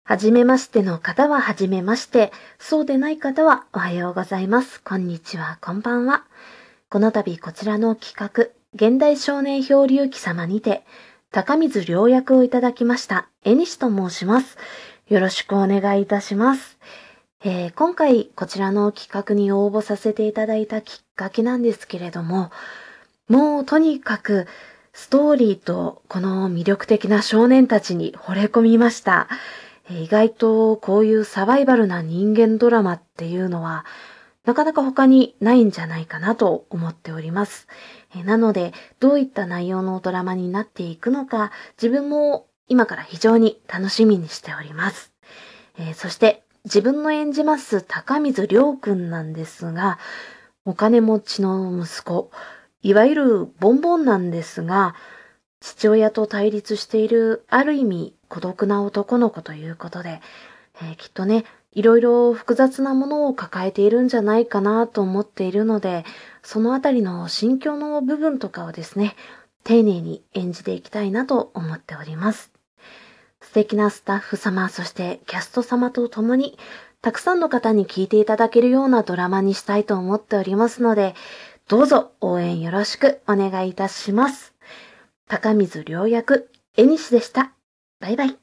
はじめましての方ははじめまして、そうでない方はおはようございます。こんにちは、こんばんは。この度こちらの企画、現代少年漂流記様にて、高水良役をいただきました、江西と申します。よろしくお願いいたします。今回こちらの企画に応募させていただいたきっかけなんですけれども、もうとにかくストーリーとこの魅力的な少年たちに惚れ込みました。意外とこういうサバイバルな人間ドラマっていうのはなかなか他にないんじゃないかなと思っております。なのでどういった内容のドラマになっていくのか自分も今から非常に楽しみにしております。そして自分の演じます高水亮くんなんですが、お金持ちの息子、いわゆるボンボンなんですが、父親と対立しているある意味孤独な男の子ということで、きっとね、いろいろ複雑なものを抱えているんじゃないかなと思っているので、そのあたりの心境の部分とかをですね、丁寧に演じていきたいなと思っております。素敵なスタッフ様、そしてキャスト様と共に、たくさんの方に聞いていただけるようなドラマにしたいと思っておりますので、どうぞ応援よろしくお願いいたします。高水良役、江西でした。バイバイ。